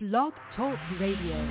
Blog Talk Radio.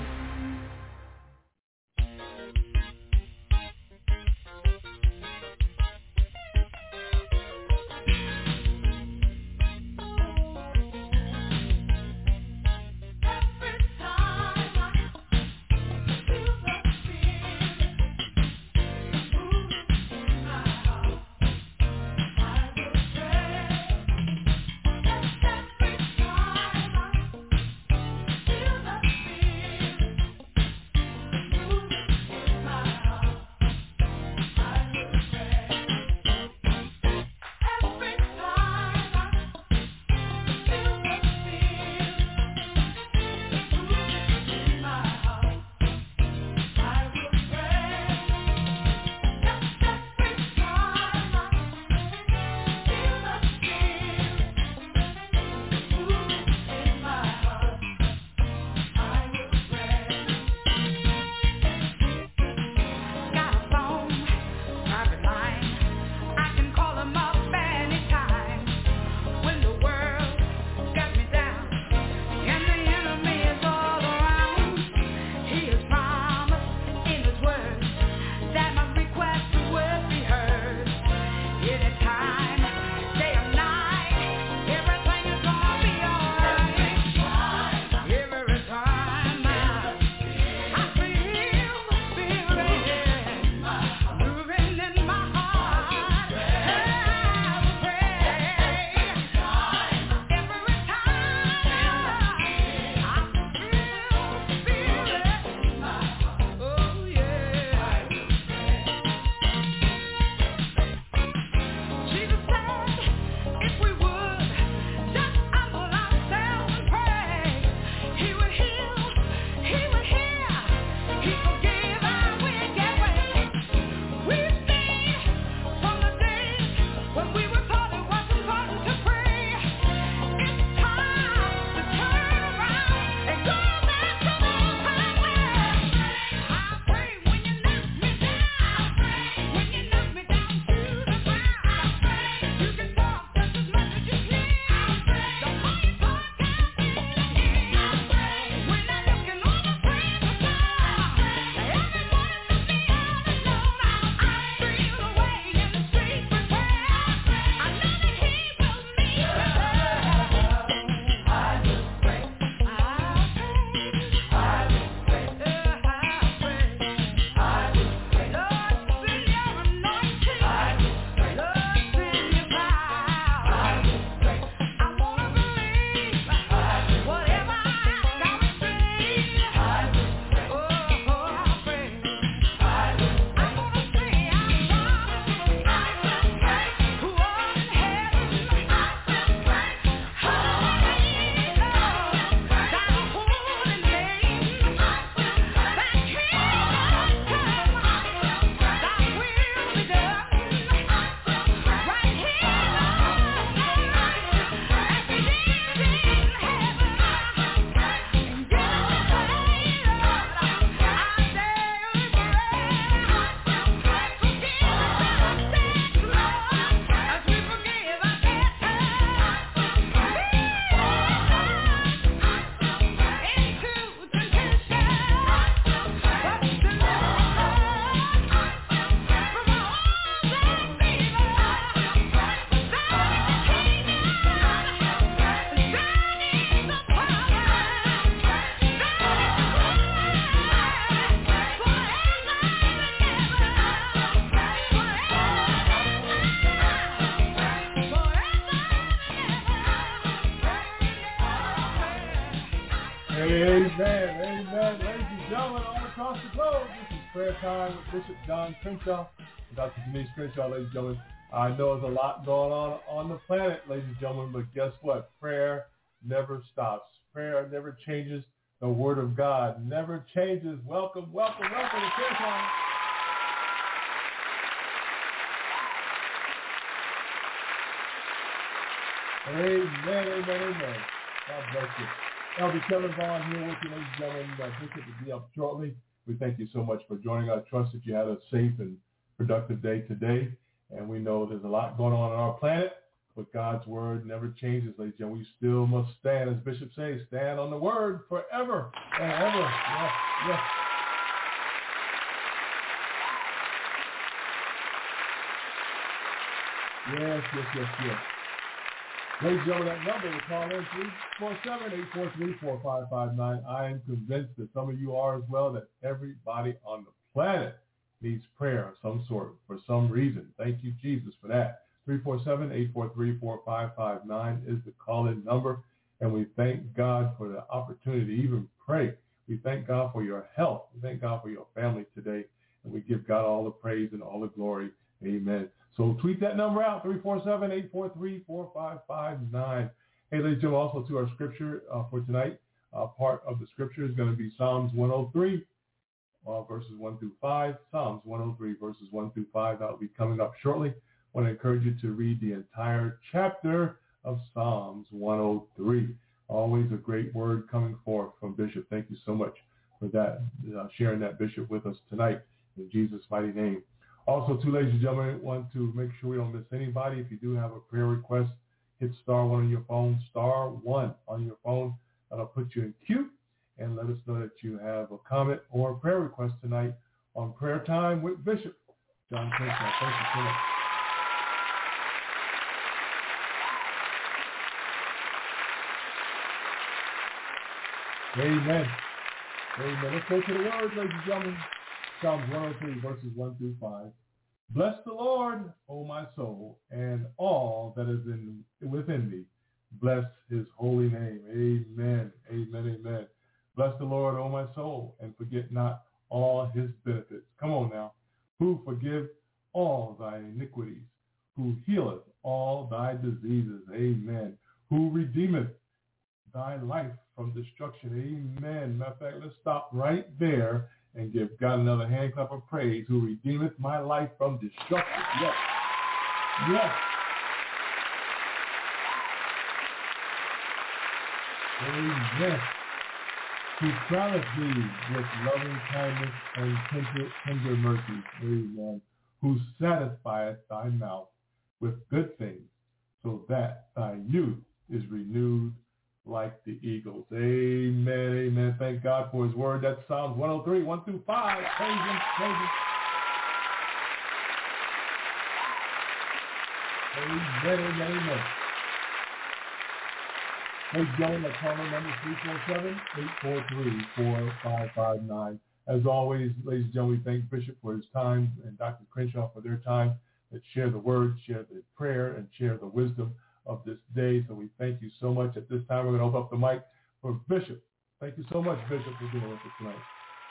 Bishop John Crenshaw, Dr. Denise Crenshaw, ladies and gentlemen. I know there's a lot going on the planet, ladies and gentlemen, but guess what? Prayer never stops. Prayer never changes. The Word of God never changes. Welcome, welcome, welcome to Prayer Time. Amen, amen, amen. God bless you. Elder Kevin Vaughn here with you, ladies and gentlemen. Bishop will be up shortly. We thank you so much for joining us. I trust that you had a safe and productive day today. And we know there's a lot going on our planet, But God's word never changes, ladies and gentlemen. We still must stand, as Bishop says, stand on the word forever and ever. Yes, yes. Yes, yes, yes, yes. Ladies and gentlemen, that number to call in 347-843-4559. I am convinced that some of you are as well, that everybody on the planet needs prayer of some sort for some reason. Thank you, Jesus, for that. 347-843-4559 is the call-in number, and we thank God for the opportunity to even pray. We thank God for your health. We thank God for your family today, and we give God all the praise and all the glory. Amen. So tweet that number out, 347-843-4559. Hey, ladies and gentlemen, also to our scripture for tonight, part of the scripture is going to be Psalms 103, verses 1 through 5. Psalms 103, verses 1 through 5. That will be coming up shortly. I want to encourage you to read the entire chapter of Psalms 103. Always a great word coming forth from Bishop. Thank you so much for that, sharing that, Bishop, with us tonight in Jesus' mighty name. Also, too, ladies and gentlemen, want to make sure we don't miss anybody. If you do have a prayer request, hit star 1 on your phone, star 1 on your phone. That'll put you in queue and let us know that you have a comment or a prayer request tonight on Prayer Time with Bishop John Crenshaw. Thank you so much. Amen. Amen. Let's go to the word, ladies and gentlemen. Psalms 103, verses 1 through 5. Bless the Lord, O my soul, and all that is within me. Bless his holy name. Amen. Amen. Amen. Bless the Lord, O my soul, and forget not all his benefits. Come on now. Who forgive all thy iniquities, who healeth all thy diseases. Amen. Who redeemeth thy life from destruction. Amen. Matter of fact, let's stop right there and give God another hand clap of praise. Who redeemeth my life from destruction. Yes. Yes. Amen. Who crowneth thee with loving kindness and tender mercies. Amen. Who satisfieth thy mouth with good things, so that thy youth is renewed like the eagles. Amen, amen. Thank God for his word. That's Psalms 103, 1 through 5. Praise him, praise him. Amen, amen, amen. Ladies and gentlemen, my call number 347-843-4559. As always, ladies and gentlemen, we thank Bishop for his time and Dr. Crenshaw for their time that share the word, share the prayer, and share the wisdom of this day. So we thank you so much. At this time, we're going to open up the mic for Bishop. Thank you so much, Bishop, for being with us tonight.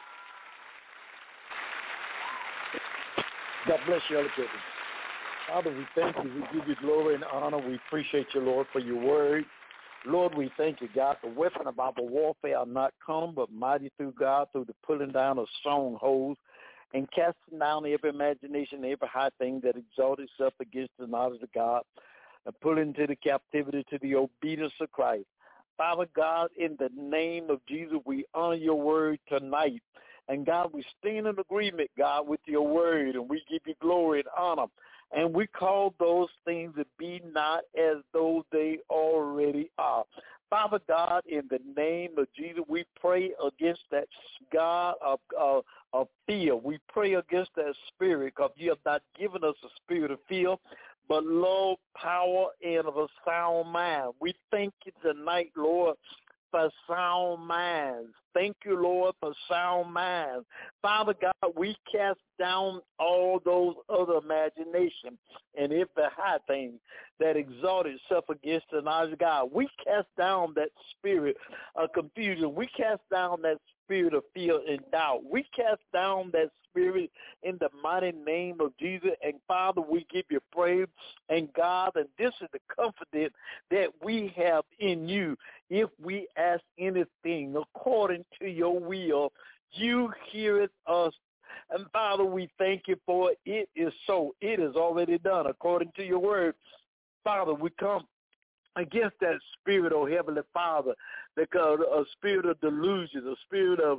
God bless you, Elder Jacob. Father, we thank you. We give you glory and honor. We appreciate you, Lord, for your word. Lord, we thank you, God, the weapon of our warfare are not carnal, but mighty through God, through the pulling down of strongholds and casting down every imagination, every high thing that exalts itself against the knowledge of God, and put into the captivity to the obedience of Christ. Father God, in the name of Jesus, we honor your word tonight. And God, we stand in agreement, God, with your word, and we give you glory and honor. And we call those things to be not as though they already are. Father God, in the name of Jesus, we pray against that God of fear. We pray against that spirit, because you have not given us a spirit of fear, but Lord, power and of a sound mind. We thank you tonight, Lord, for sound minds. Thank you, Lord, for sound minds. Father God, we cast down all those other imaginations and every high thing that exalts itself against the knowledge of God. We cast down that spirit of confusion. We cast down that spirit of fear and doubt. We cast down that spirit in the mighty name of Jesus. And Father, we give you praise. And God, and this is the confidence that we have in you. If we ask anything according to your will, you hear us. And Father, we thank you for it. It is so. It is already done according to your word. Father, we come against that spirit, oh Heavenly Father, because a spirit of delusion, a spirit of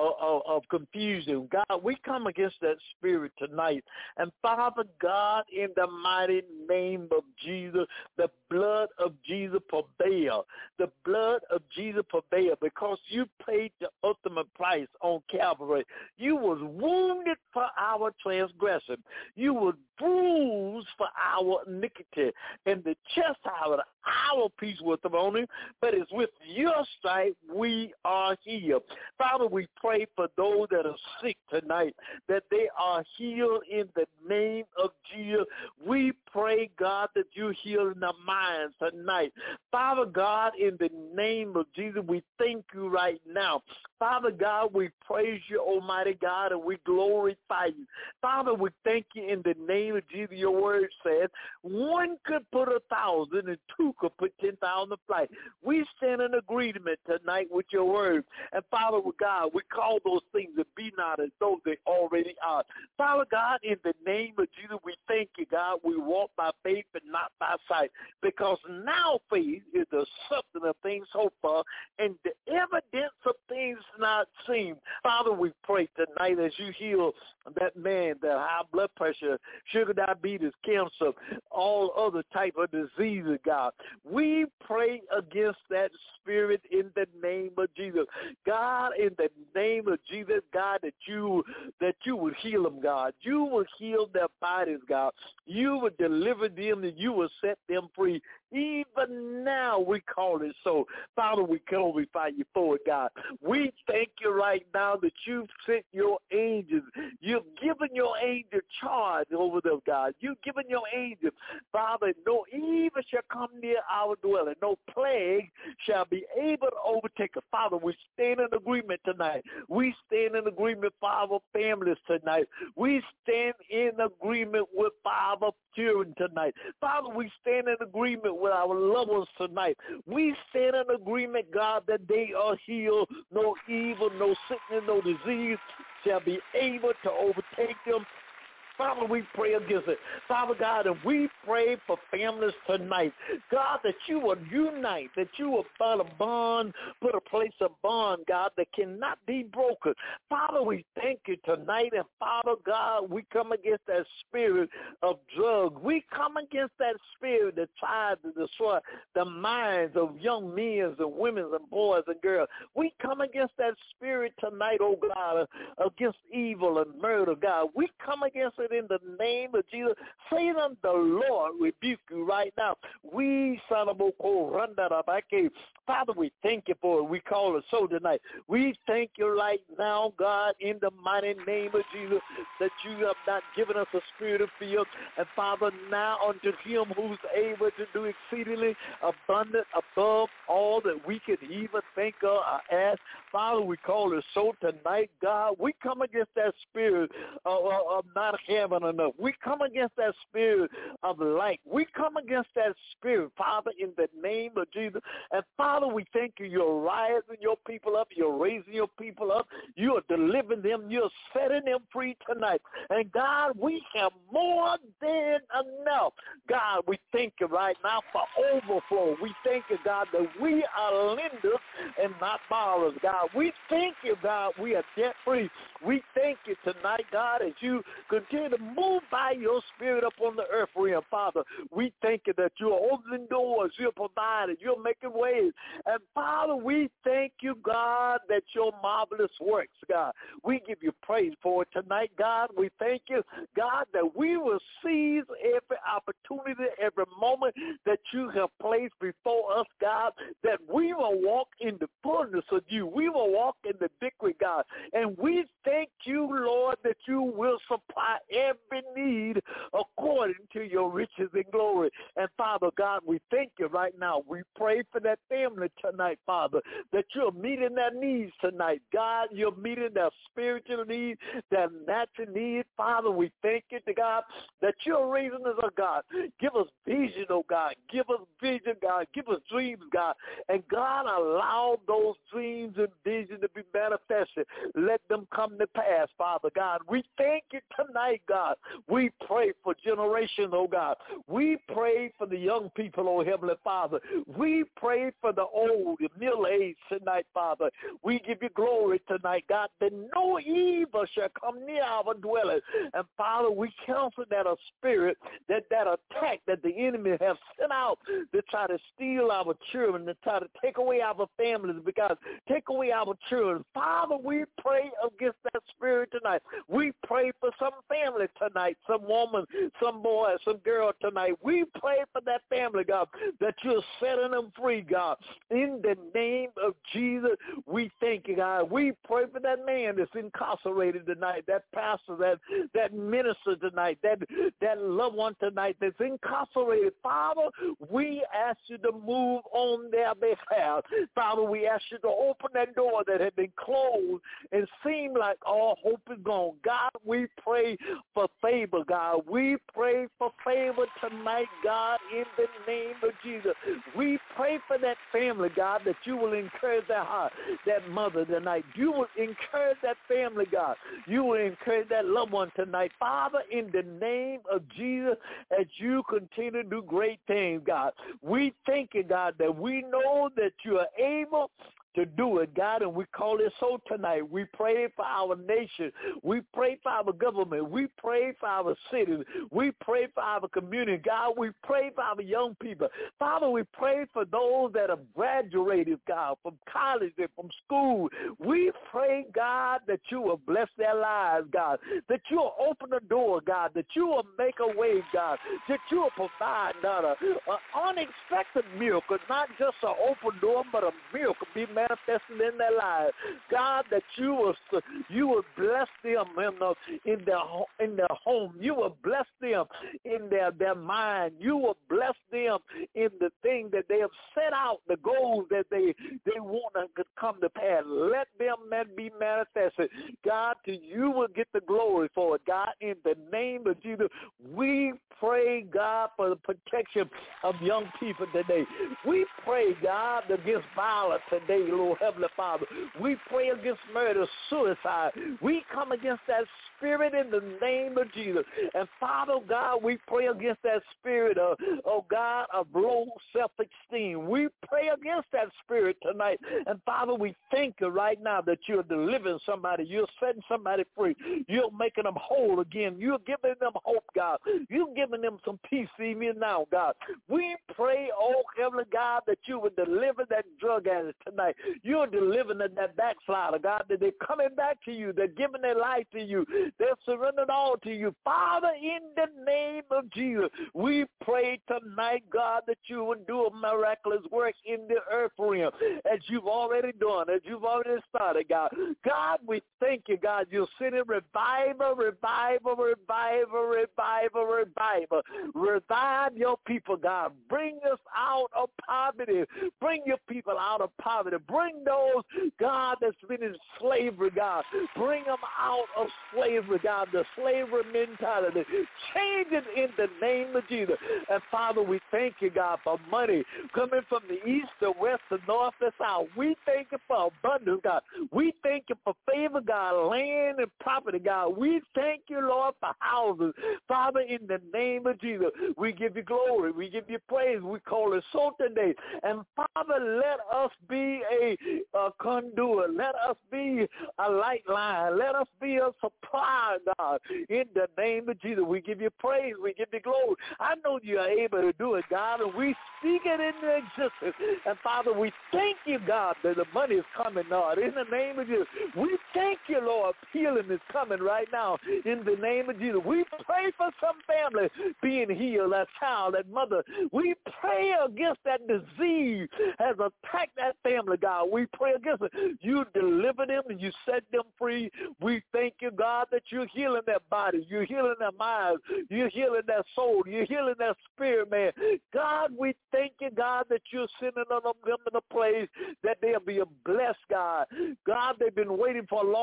confusion. God, we come against that spirit tonight. And Father God, in the mighty name of Jesus, the blood of Jesus prevail. The blood of Jesus prevail because you paid the ultimate price on Calvary. You was wounded for our transgression. You was bruised for our iniquity. And the chastisement of our peace was upon him, but it's with your stripe we are healed. Father, we pray for those that are sick tonight, that they are healed in the name of Jesus. We pray, God, that you heal in their minds tonight. Father God, in the name of Jesus, we thank you right now. Father God, we praise you, Almighty God, and we glorify you. Father, we thank you in the name of Jesus. Your word says, one could put 1,000 and two could put 10,000 to flight. We stand in agreement tonight with your word. And Father God, we call those things to be not as though they already are. Father God, in the name of Jesus, we thank you, God. We walk by faith and not by sight, because now faith is the substance of things hoped for and the evidence of things not seen. Father, we pray tonight as you heal that man, that high blood pressure, sugar diabetes, cancer, all other type of diseases, God. We pray against that spirit in the name of Jesus. God, in the name of Jesus, God, that you would heal them, God. You would heal their bodies, God. You would deliver them and you would set them free. Even now we call it so. Father, we glorify you for it, God. We thank you right now that you've sent your angels. You've given your angel charge over them, God. You've given your angels. Father, no evil shall come near our dwelling. No plague shall be able to overtake us. Father, we stand in agreement tonight. We stand in agreement for our families tonight. We stand in agreement with our children tonight. Father, we stand in agreement with our loved ones tonight. We stand in agreement, God, that they are healed. No evil, no sickness, no disease shall be able to overtake them. Father, we pray against it. Father God, and we pray for families tonight. God, that you will unite, that you will put a place of bond, God, that cannot be broken. Father, we thank you tonight. And Father God, we come against that spirit of drugs. We come against that spirit that tries to destroy the minds of young men and women and boys and girls. We come against that spirit tonight, oh God, against evil and murder, God. We come against it in the name of Jesus. Satan, the Lord, rebuke you right now. We, Father, we thank you for it. We call it so tonight. We thank you right now, God, in the mighty name of Jesus, that you have not given us a spirit of fear. And Father, now unto him who's able to do exceedingly abundant above all that we could even think of or ask. Father, we call it so tonight, God. We come against that spirit of not having enough. We come against that spirit of light. We come against that spirit, Father, in the name of Jesus. And Father, we thank you. You're rising your people up. You're raising your people up. You are delivering them. You're setting them free tonight. And God, we have more than enough. God, we thank you right now for overflow. We thank you, God, that we are lenders and not borrowers, God. We thank you, God, we are debt free. We thank you tonight, God, as you continue to move by your spirit up on the earth realm, Father. We thank you that you're opening doors, you're providing, you're making ways. And Father, we thank you, God, that your marvelous works, God. We give you praise for it tonight, God. We thank you, God, that we will seize every opportunity, every moment that you have placed before us, God, that we will walk in the fullness of you. We will walk in the victory, God. And we thank you, Lord, that you will supply every need according to your riches and glory. And Father God, we thank you right now. We pray for that family tonight, Father, that you're meeting their needs tonight. God, you're meeting their spiritual needs, their natural needs. Father, we thank you, God, that you're raising us, oh God. Give us vision, oh God. Give us vision, God. Give us dreams, God. And God, allow those dreams and visions to be manifested. Let them come to pass, Father God. We thank you tonight, God. We pray for generations, oh God. We pray for the young people, oh Heavenly Father. We pray for the old, the middle-aged tonight, Father. We give you glory tonight, God, that no evil shall come near our dwelling. And Father, we counsel that a spirit, that attack that the enemy have sent out to try to steal our children, to try to take away our families, because take away our children. Father, we pray against that spirit tonight. We pray for some family tonight, some woman, some boy, some girl tonight. We pray for that family, God, that you're setting them free, God. In the name of Jesus, we thank you, God. We pray for that man that's incarcerated tonight, that pastor, that minister tonight, that loved one tonight that's incarcerated. Father, we ask you to move on their behalf. Father, we ask you to open that door that had been closed and seemed like all hope is gone. God, we pray for favor, God. We pray for favor tonight, God, in the name of Jesus. We pray for that family, God, that you will encourage their heart, that mother tonight. You will encourage that family, God. You will encourage that loved one tonight. Father, in the name of Jesus, as you continue to do great things, God, we thank you, God, that we know that you are able to do it, God, and we call it so tonight. We pray for our nation. We pray for our government. We pray for our cities. We pray for our community. God, we pray for our young people. Father, we pray for those that have graduated, God, from college and from school. We pray, God, that you will bless their lives, God, that you will open the door, God, that you will make a way, God, that you will provide, God, an unexpected miracle, not just an open door, but a miracle be manifested in their lives. God, that you will bless them in their home. You will bless them in their mind. You will bless them in the thing that they have set out, the goals that they want to come to pass. Let them be manifested. God, you will get the glory for it. God, in the name of Jesus, we pray, God, for the protection of young people today. We pray, God, against violence today, Lord Heavenly Father. We pray against murder, suicide. We come against that spirit in the name of Jesus. And Father God, we pray against that spirit of God, of low self-esteem. We pray against that spirit tonight. And Father, we thank you right now that you're delivering somebody. You're setting somebody free. You're making them whole again. You're giving them hope, God. You're giving them some peace even now, God. We pray, oh Heavenly God, that you would deliver that drug addict tonight. You're delivering that backslider, God, that they're coming back to you. They're giving their life to you. They're surrendered all to you. Father, in the name of Jesus, we pray tonight, God, that you would do a miraculous work in the earth realm as you've already done, as you've already started, God. God, we thank you, God. You're sending revival, revival, revival, revival, revival. Revive your people, God. Bring us out of poverty. Bring your people out of poverty. Bring those, God, that's been in slavery, God. Bring them out of slavery, God, the slavery mentality. Change it in the name of Jesus. And Father, we thank you, God, for money coming from the east, the west, the north, the south. We thank you for abundance, God. We thank you for favor, God, land and property, God. We thank you, Lord, for houses. Father, in the name of Jesus, we give you glory. We give you praise. We call it so today. And Father, let us be a conduit. Let us be a light line. Let us be a supply, God. In the name of Jesus, we give you praise. We give you glory. I know you are able to do it, God, and we speak it into existence. And Father, we thank you, God, that the money is coming, Lord. In the name of Jesus, we thank you, Lord. Healing is coming right now. In the name of Jesus, we pray for some family being healed, that child, that mother. We pray against that disease has attacked that family, God. We pray against it. You deliver them and you set them free. We thank you, God, that you're healing their body. You're healing their minds. You're healing their soul. You're healing their spirit, man. God, we thank you, God, that you're sending them in a place that they'll be a blessed, God. God, they've been waiting for a long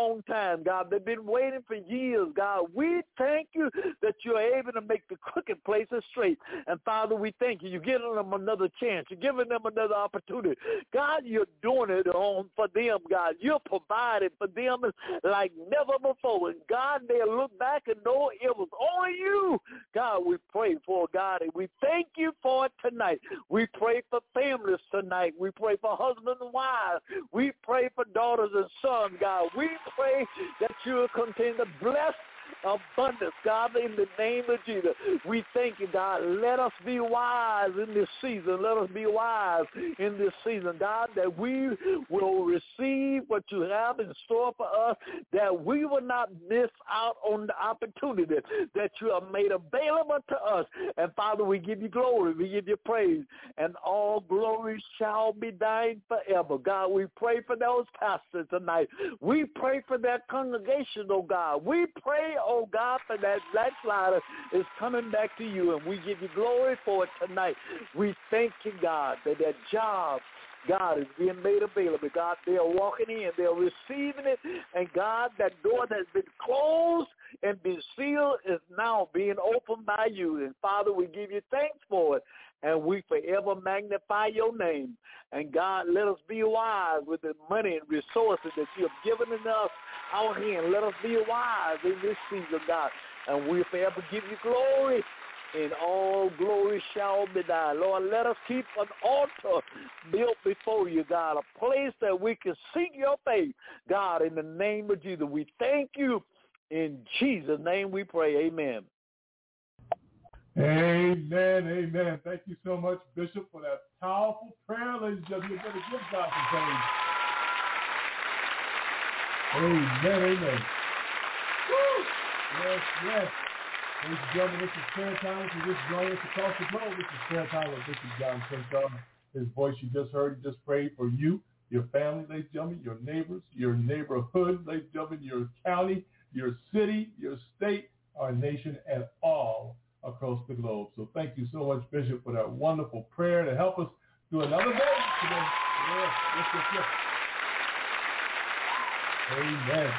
long time, God. They've been waiting for years, God. We thank you that you're able to make the crooked places straight. And, Father, we thank you. You're giving them another chance. You're giving them another opportunity. God, you're doing it for them, God. You're providing for them like never before. And, God, they'll look back and know it was only you. God, we pray for, God, and we thank you for it tonight. We pray for families tonight. We pray for husbands and wives. We pray for daughters and sons, God. We pray that you will continue to bless abundance, God, in the name of Jesus. We thank you, God. Let us be wise in this season. Let us be wise in this season, God, that we will receive what you have in store for us, that we will not miss out on the opportunity that you have made available to us. And, Father, we give you glory. We give you praise. And all glory shall be thine forever. God, we pray for those pastors tonight. We pray for that congregation, oh God. We pray, oh God, for that backslider is coming back to you, and we give you glory for it tonight. We thank you, God, that job, God, is being made available. God, they're walking in, they're receiving it, and God, that door that's been closed and been sealed is now being opened by you. And Father, we give you thanks for it, and we forever magnify your name. And God, let us be wise with the money and resources that you have given in us our hand. Let us be wise in this season, God, and we forever give you glory. And all glory shall be thine. Lord, let us keep an altar built before you, God, a place that we can seek your faith. God, in the name of Jesus, we thank you. In Jesus' name we pray. Amen. Amen, amen. Thank you so much, Bishop, for that powerful prayer. Ladies and gentlemen, you better give God some praise. Amen, amen. Woo! Yes, yes. Ladies and gentlemen, this is prayer time. If you just join us across the globe, this is prayer time with Bishop John Crenshaw. His voice you just heard, he just prayed for you, your family, ladies and gentlemen, your neighbors, your neighborhood, ladies and gentlemen, your county, your city, your state, our nation, and all across the globe. So thank you so much, Bishop, for that wonderful prayer to help us do another day today. Yes, yes, yes, yes. Amen.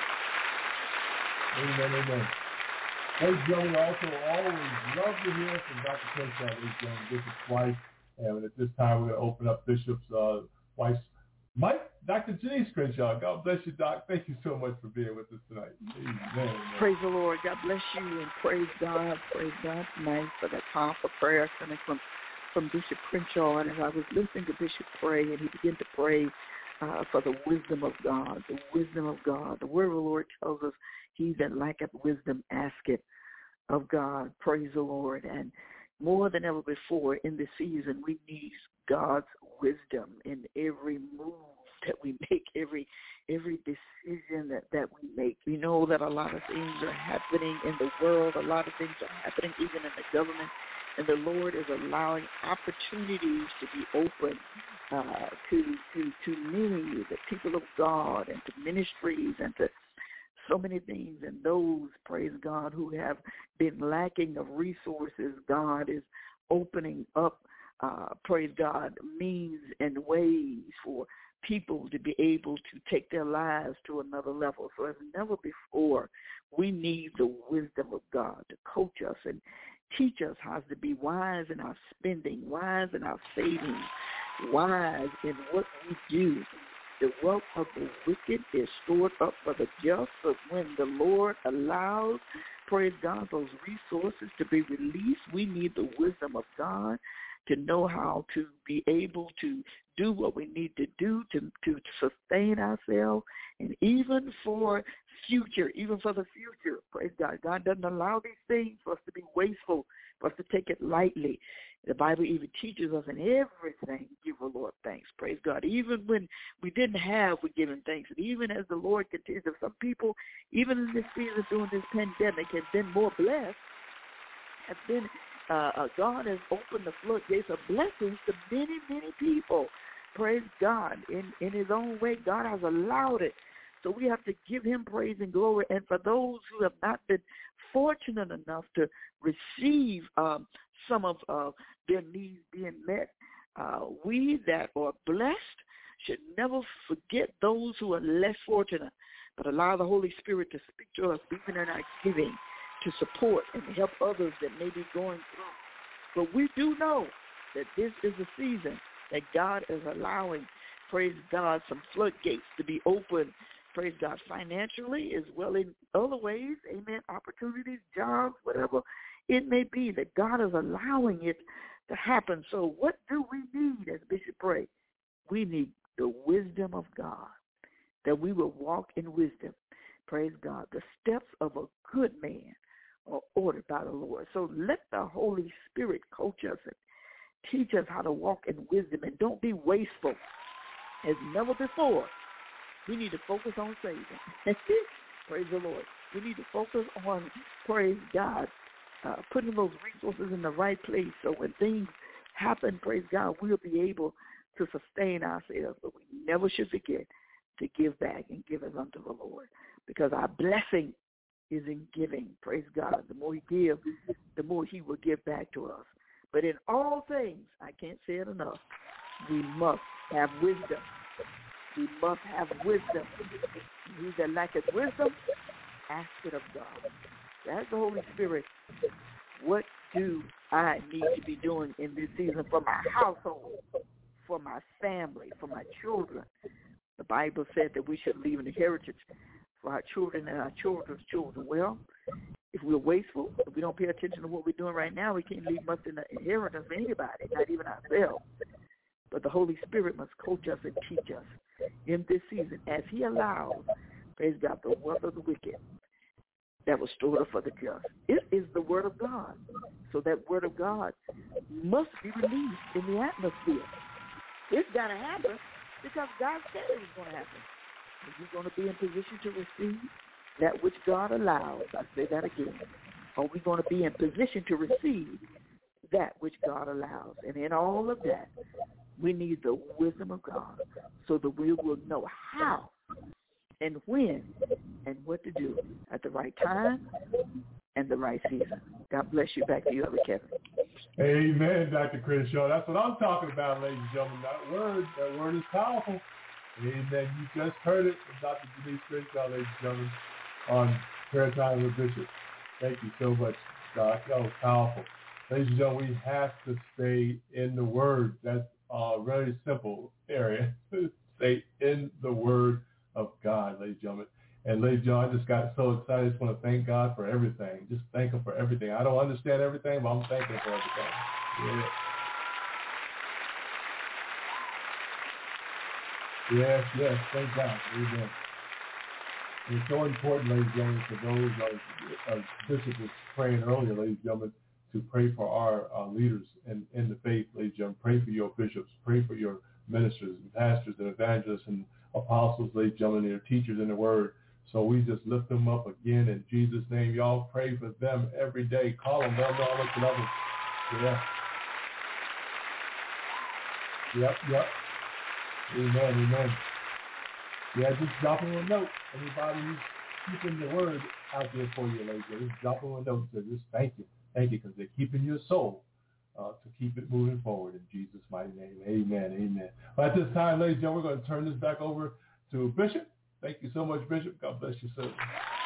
Amen, amen. Ladies and gentlemen, we also always love to hear from Dr. Crenshaw, ladies and gentlemen, Bishop's wife. And at this time, we're going to open up Bishop's wife's mic, Dr. Janice Crenshaw. God bless you, Doc. Thank you so much for being with us tonight. Amen. Praise the Lord. God bless you, and praise God. Praise God tonight for that powerful prayer coming from Bishop Crenshaw. And as I was listening to Bishop pray, and he began to pray for the wisdom of God, the wisdom of God. The word of the Lord tells us, he that lacketh wisdom asketh of God. Praise the Lord. And more than ever before in this season, we need God's wisdom in every move that we make, every decision that we make. We know that a lot of things are happening in the world. A lot of things are happening even in the government. And the Lord is allowing opportunities to be open to many, the people of God, and to ministries, and to so many things. And those, praise God, who have been lacking of resources, God is opening up, praise God, means and ways for people to be able to take their lives to another level. So as never before, we need the wisdom of God to coach us and teach us how to be wise in our spending, wise in our savings, wise in what we do. The wealth of the wicked is stored up for the just, but when the Lord allows, praise God, those resources to be released, we need the wisdom of God to know how to be able to do what we need to do to sustain ourselves, and even for the future, praise God. God doesn't allow these things for us to be wasteful, for us to take it lightly. The Bible even teaches us in everything, give the Lord thanks, praise God. Even when we didn't have, we're giving thanks. And even as the Lord continues, some people, even in this season during this pandemic, have been more blessed, have been God has opened the floodgates of blessings to many, many people. Praise God. In his own way, God has allowed it. So we have to give him praise and glory. And for those who have not been fortunate enough to receive some of their needs being met, we that are blessed should never forget those who are less fortunate. but allow the Holy Spirit to speak to us even in our giving, to support and help others that may be going through. But we do know that this is a season that God is allowing, praise God, some floodgates to be open, praise God, financially as well in other ways, amen, opportunities, jobs, whatever it may be, that God is allowing it to happen. So what do we need as Bishop prayed? We need the wisdom of God, that we will walk in wisdom. Praise God. The steps of a good man are ordered by the Lord. So let the Holy Spirit coach us and teach us how to walk in wisdom, and don't be wasteful. As never before, we need to focus on saving. Praise the Lord. We need to focus on, praise God, putting those resources in the right place so when things happen, praise God, we'll be able to sustain ourselves. But we never should forget to give back and give as unto the Lord, because our blessing is in giving. Praise God. The more we give, the more he will give back to us. But in all things, I can't say it enough, we must have wisdom. We must have wisdom. He that lacketh wisdom, ask it of God. That's the Holy Spirit. What do I need to be doing in this season for my household, for my family, for my children? The Bible said that we should leave an inheritance for our children and our children's children. Well, if we're wasteful, if we don't pay attention to what we're doing right now, we can't leave much in the inheritance for anybody, not even ourselves. But the Holy Spirit must coach us and teach us in this season as he allows, praise God, the wealth of the wicked that was stored up for the just. It is the word of God. So that word of God must be released in the atmosphere. It's got to happen because God said it was going to happen. Are you going to be in position to receive that which God allows? I say that again. Are we going to be in position to receive that which God allows? And in all of that, we need the wisdom of God so that we will know how and when and what to do at the right time and the right season. God bless you. Back to you, Elder Kevin. Amen, Dr. Crenshaw. That's what I'm talking about, ladies and gentlemen. That word is powerful. Amen. You just heard it from Dr. Denise Crenshaw, ladies and gentlemen, on Prayer Time with Bishop. Thank you so much, Doc. That was powerful. Ladies and gentlemen, we have to stay in the Word. That's a very simple area. Stay in the Word of God, ladies and gentlemen. And ladies and gentlemen, I just got so excited. I just want to thank God for everything. Just thank him for everything. I don't understand everything, but I'm thanking him for everything. Yeah. Yes, thank God. Amen. And it's so important, ladies and gentlemen, for those, as Bishop was praying earlier, ladies and gentlemen, to pray for our leaders in the faith, ladies and gentlemen. Pray for your bishops. Pray for your ministers and pastors and evangelists and apostles, ladies and gentlemen, and your teachers in the Word. So we just lift them up again in Jesus' name. Y'all pray for them every day. Call them. Let them know how much you love them. Yeah. Yep. Amen. Yeah, just drop them a note. Anybody who's keeping the Word out there for you, ladies, just drop them a note and say, just thank you, because they're keeping your soul to keep it moving forward in Jesus' mighty name. Amen. Well, at this time, ladies and gentlemen, we're going to turn this back over to Bishop. Thank you so much, Bishop. God bless you, sir.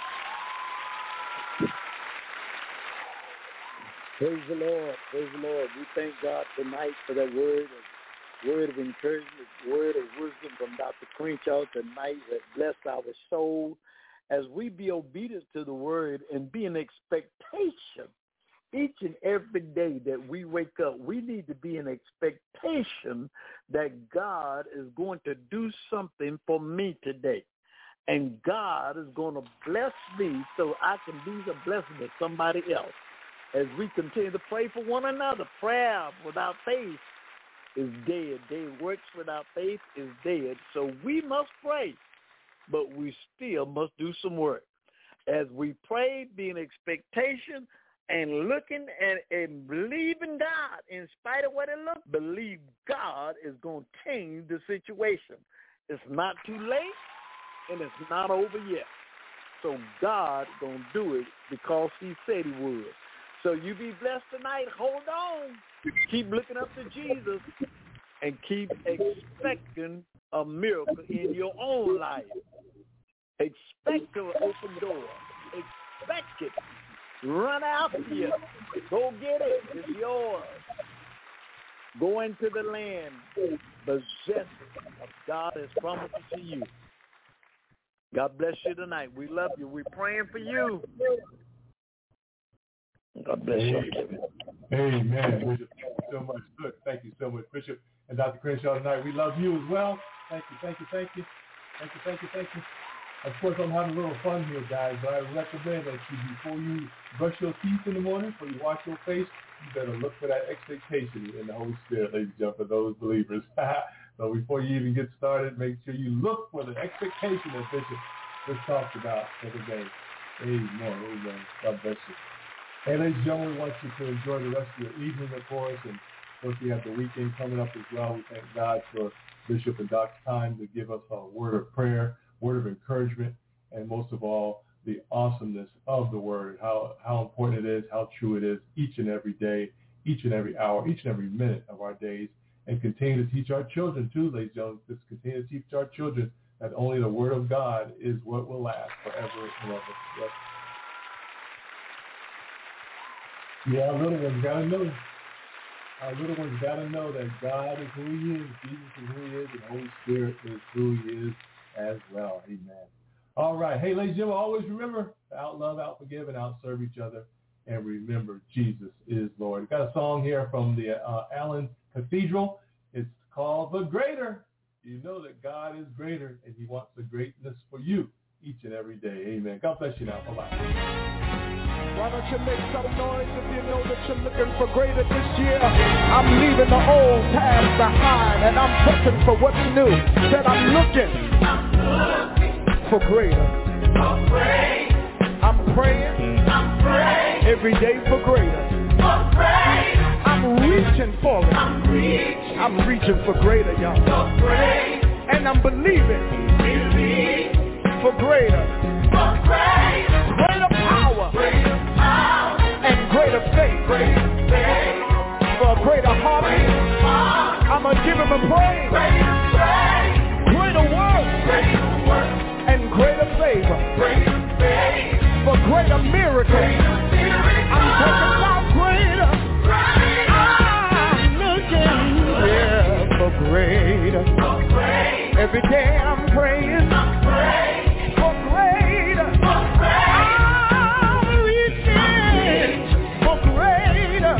Praise the Lord. We thank God tonight for that word of encouragement, word of wisdom from Dr. Crenshaw tonight that blessed our soul as we be obedient to the word and be in expectation each and every day that we wake up. We need to be in expectation that God is going to do something for me today. And God is going to bless me so I can be the blessing to somebody else. As we continue to pray for one another, prayer without faith is dead. Works without faith is dead. So we must pray, but we still must do some work. As we pray, be in expectation and looking and believing God in spite of what it looks, believe God is going to change the situation. It's not too late and it's not over yet. So God going to do it because he said he would. So you be blessed tonight. Hold on. Keep looking up to Jesus and keep expecting a miracle in your own life. Expect Expect to open door. Expect it. Run after you. Go get it. It's yours. Go into the land. Possess of God has promised it to you. God bless you tonight. We love you. We're praying for you. God bless you. Amen. Bishop, thank you so much. Good. Thank you so much, Bishop and Dr. Crenshaw tonight. We love you as well. Thank you. Of course, I'm having a little fun here, guys, but I recommend that before you brush your teeth in the morning, before you wash your face, you better look for that expectation in the Holy Spirit, ladies and gentlemen, for those believers. So before you even get started, make sure you look for the expectation that Bishop just talked about for the day. Amen. God bless you. Hey, ladies and gentlemen, we want you to enjoy the rest of your evening, of course, and of course we have the weekend coming up as well. We thank God for Bishop and Doc's time to give us a word of prayer, word of encouragement, and most of all, the awesomeness of the word, how important it is, how true it is each and every day, each and every hour, each and every minute of our days, and continue to teach our children too, ladies and gentlemen. Just continue to teach our children that only the word of God is what will last forever and ever. Yes. Yeah, our little ones got to know. Our little ones got to know that God is who he is, Jesus is who he is, and the Holy Spirit is who he is as well. Amen. All right. Hey, ladies and gentlemen, always remember to out-love, out-forgive, and out-serve each other. And remember, Jesus is Lord. We've got a song here from the Allen Cathedral. It's called The Greater. You know that God is greater, and he wants the greatness for you each and every day. Amen. God bless you now. Bye-bye. Why don't you make some noise if you know that you're looking for greater this year? I'm leaving the old past behind and I'm looking for what's new. Said I'm looking for greater. I'm praying every day for greater. I'm reaching for it. I'm reaching for greater, y'all. And I'm believing for greater. Greater power. And greater faith. For a greater harvest. I'm going to give him a praise. Greater work. And greater favor. For greater miracles. I'm talking about greater. I'm looking for greater. Every day I'm praying. For greater. I'm reaching for greater.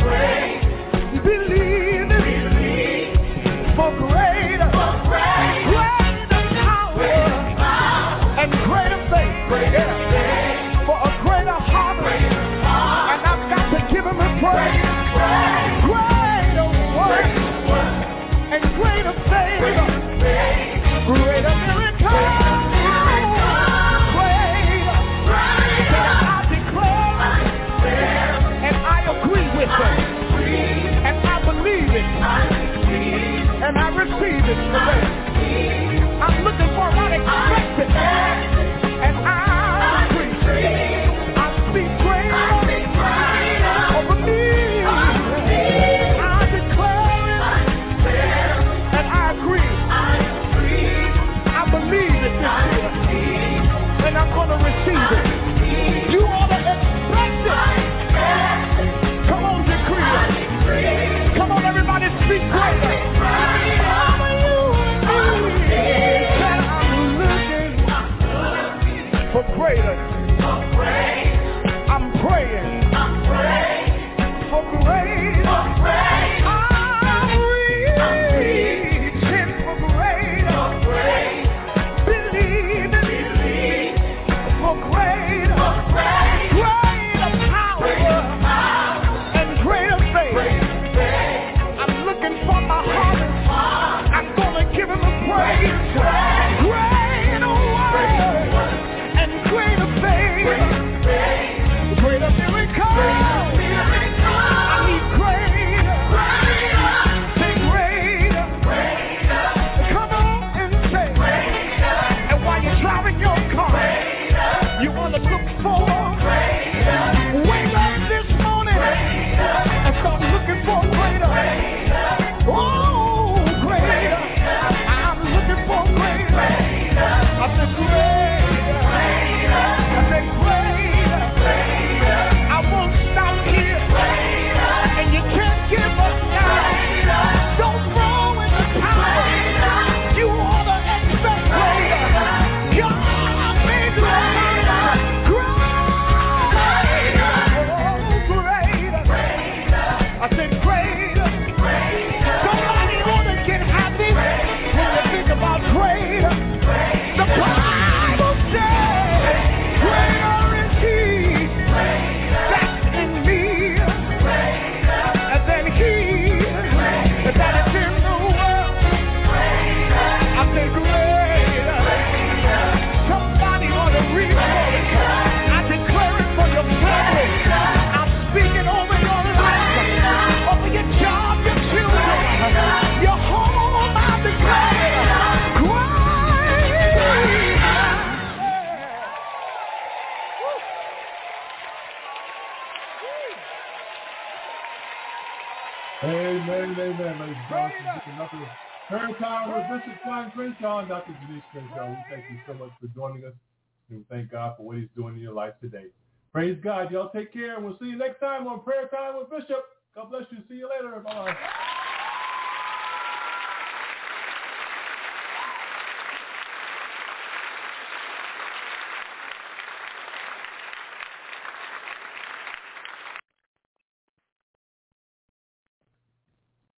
Believing for greater. Greater power and greater faith. For a greater harvest. And I've got to give him a praise. Greater work and greater favor. Greater miracles. And I believe it. And I receive it today. I'm looking for what I expected. And I agree. I speak greater over me. I declare it. And I agree. I believe it this year. And I'm going to receive it. You ought to expect it. Come on, everybody, speak greater. I'm looking for greater. I'm praying for greater. I'm reaching for greater. Believing for greater. Greater power. For my harvest, I'm gonna give him a praise. Greater word and greater faith. Amen and amen, ladies and gentlemen. Prayer time with Bishop Klein Crenshaw and Dr. Denise Crenshaw. We thank you so much for joining us. And we thank God for what he's doing in your life today. Praise God. Y'all take care, and we'll see you next time on Prayer Time with Bishop. God bless you. See you later. Bye-bye.